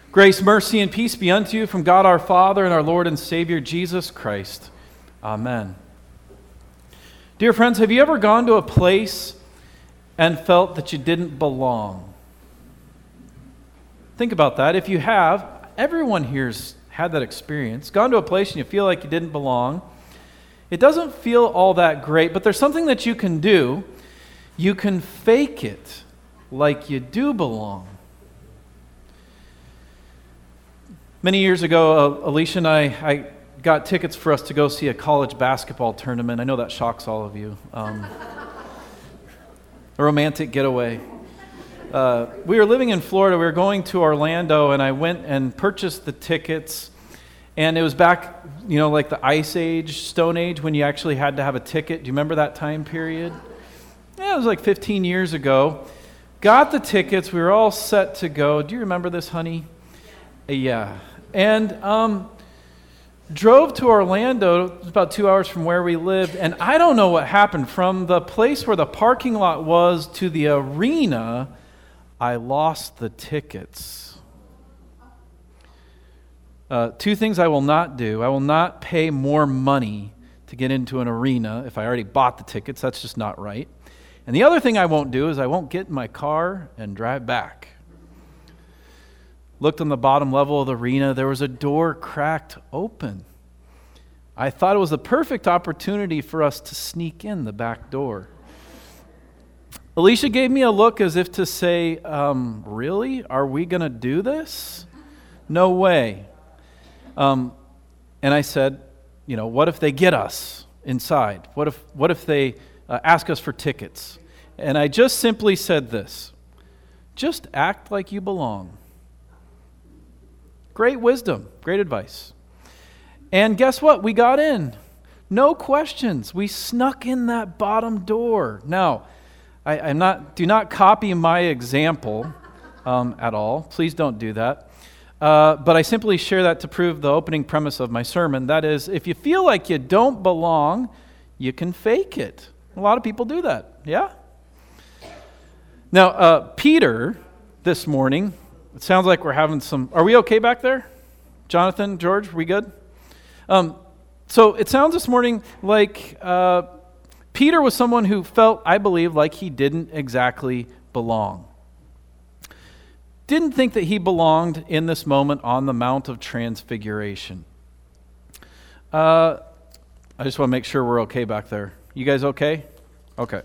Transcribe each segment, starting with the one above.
Grace, mercy, and peace be unto you from God our Father and our Lord and Savior, Jesus Christ. Amen. Dear friends, have you ever gone to a place and felt that you didn't belong? Think about that. If you have, everyone here's had that experience. Gone to a place and you feel like you didn't belong. It doesn't feel all that great, but there's something that you can do. You can fake it like you do belong. Many years ago, Alicia and I got tickets for us to go see a college basketball tournament. I know that shocks all of you. A romantic getaway. We were living in Florida. We were going to Orlando, and I went and purchased the tickets. And it was back, like the Ice Age, Stone Age, when you actually had to have a ticket. Do you remember that time period? Yeah, it was like 15 years ago. Got the tickets. We were all set to go. Do you remember this, honey? Yeah. And drove to Orlando. It was about 2 hours from where we lived. And I don't know what happened. From the place where the parking lot was to the arena, I lost the tickets. Two things I will not do. I will not pay more money to get into an arena if I already bought the tickets. That's just not right. And the other thing I won't do is I won't get in my car and drive back. Looked on the bottom level of the arena. There was a door cracked open. I thought it was the perfect opportunity for us to sneak in the back door. Alicia gave me a look as if to say, really? Are we going to do this? No way. And I said, what if they get us inside? What if they ask us for tickets? And I just simply said this: just act like you belong. Great wisdom, great advice. And guess what? We got in. No questions. We snuck in that bottom door. Now, do not copy my example at all. Please don't do that. But I simply share that to prove the opening premise of my sermon. That is, if you feel like you don't belong, you can fake it. A lot of people do that, yeah? Now, Peter, this morning, it sounds like we're having some... Are we okay back there? Jonathan, George, we good? So it sounds this morning like Peter was someone who felt, I believe, like he didn't exactly belong. Didn't think that he belonged in this moment on the Mount of Transfiguration. I just want to make sure we're okay back there. You guys okay? Okay.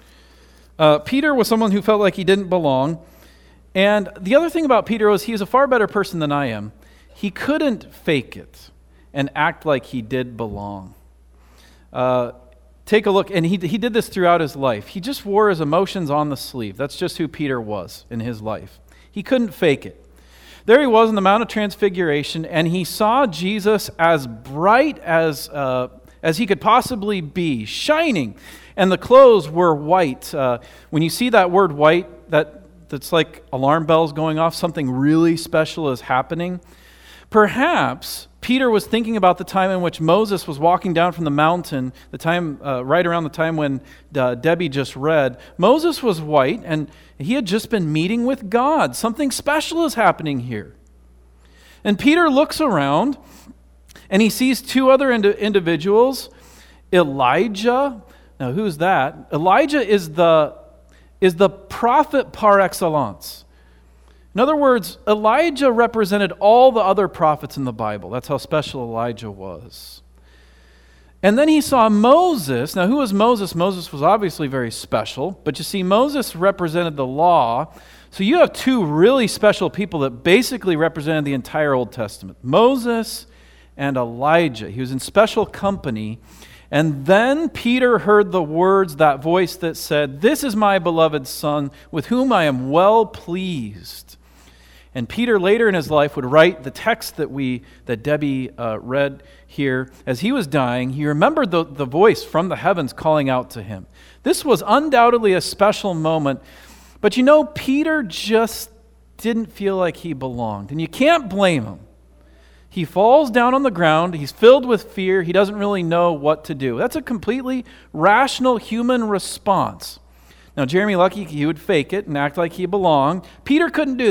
Peter was someone who felt like he didn't belong. And the other thing about Peter was he was a far better person than I am. He couldn't fake it and act like he did belong. Take a look, and he did this throughout his life. He just wore his emotions on the sleeve. That's just who Peter was in his life. He couldn't fake it. There he was on the Mount of Transfiguration, and he saw Jesus as bright as he could possibly be, shining, and the clothes were white. When you see that word white, that's like alarm bells going off, something really special is happening. Perhaps Peter was thinking about the time in which Moses was walking down from the mountain, the time right around the time when Debbie just read. Moses was white, and he had just been meeting with God. Something special is happening here. And Peter looks around, and he sees two other individuals, Elijah. Now, who's that? Elijah is the prophet par excellence. In other words, Elijah represented all the other prophets in the Bible. That's how special Elijah was. And then he saw Moses. Now, who was Moses? Moses was obviously very special, but you see, Moses represented the law. So you have two really special people that basically represented the entire Old Testament: Moses and Elijah. He was in special company. And then Peter heard the words, that voice that said, "This is my beloved Son, with whom I am well pleased." And Peter later in his life would write the text that Debbie read here. As he was dying, he remembered the voice from the heavens calling out to him. This was undoubtedly a special moment. But Peter just didn't feel like he belonged. And you can't blame him. He falls down on the ground. He's filled with fear. He doesn't really know what to do. That's a completely rational human response. Now, Jeremy Lucky, he would fake it and act like he belonged. Peter couldn't do that.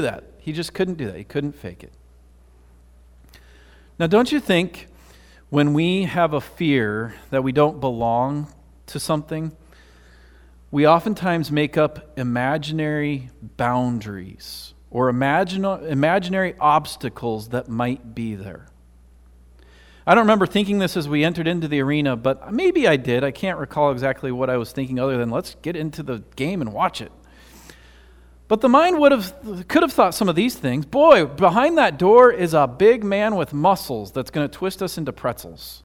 He just couldn't do that. He couldn't fake it. Now, don't you think when we have a fear that we don't belong to something, we oftentimes make up imaginary boundaries or imaginary obstacles that might be there? I don't remember thinking this as we entered into the arena, but maybe I did. I can't recall exactly what I was thinking other than let's get into the game and watch it. But the mind could have thought some of these things. Boy, behind that door is a big man with muscles that's going to twist us into pretzels.